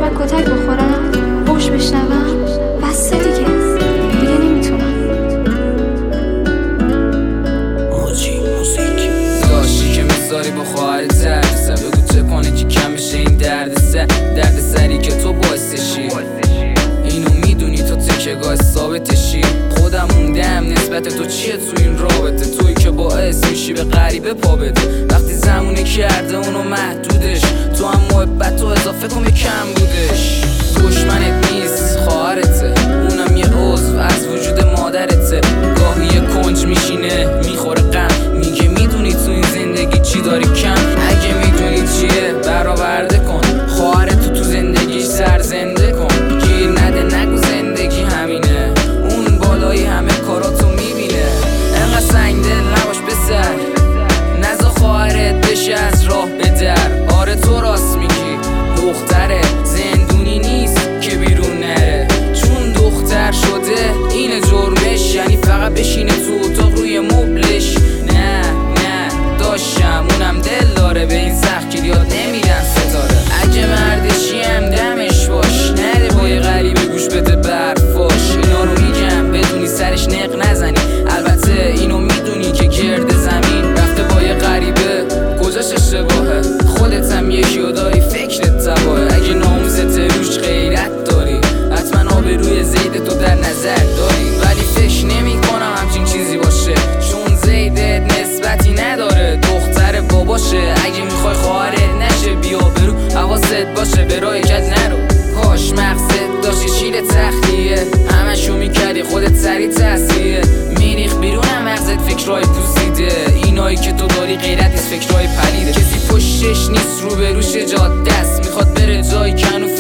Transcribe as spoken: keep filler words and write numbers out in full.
بعد کتک بخورم، فحش بشنوم، بسه دیگه دیگه نمیتونم. موجی موزیک داشتی که میذاری با خواهرت تردسه، بگو چه کنه که کم بشه این دردسه، درد سری که تو باعثشی. اینو میدونی تو تکه‌گاه ثابتشی. خودم موندم نسبت تو چیه تو این رابطه، توی که باعث میشی به غریبه پا بده. وقتی زمونه کرده اونو محدودش، تو هم محبت تو اضافه کن کم بودش. دشمنت نیست خواهرته، اونم یه عضو از وجود مادرته. گاهی یه کنج میشینه میخوره غم، میگه میدونی تو این زندگی چی داری کم. اگه میدونی چیه برآورده کن، خواهرتو تو زندگیش سرزنده کن. گیر نده نگو زندگی همینه، اون بالای همه کاراتو میبینه. انقدر سنگ دل نباش پسر، نزا خواهرت بشه از راه به در. آره تو راست میگی دختره زندونی نیست که بیرون نره، چون دختر شده اینه جرمش، یعنی فقط بشینه تو اتاق روی مبلش. نه نه داشتم اونم دل داره، به این سختگیریات نمیدن ستاره. اگه مردشی هم دمش باش، نره با یه غریبه گوش بده برفاش. اینا رو میگم بدونی سرش نق نزنی، البته اینو میدونی که گرد زمین رفته با یه غریبه کجاش اشتباهه. خودت هم یکی و داری فکرت تباهه. اگه ناموست روش غیرت داری، حتما آبروی زید تو در نظر داری. ولی فکر نمی کنم همچین چیزی باشه، چون زیدت نسبتی نداره، دختر باباشه. اگه میخوای خواهرت نشه بیا برو، حواست باشه به راه کج نرو. کاش مغزت داشتی شیل تختیه، همشو میکردی خودت سری تصفیه. میریخ بیرونم مغزت فکرهای پوسیده، اینایی که تو داری غیرت نیست فکرهای پلیده. کسی پشتش نیست رو به روش جاده است، میخواد بره جایی کنو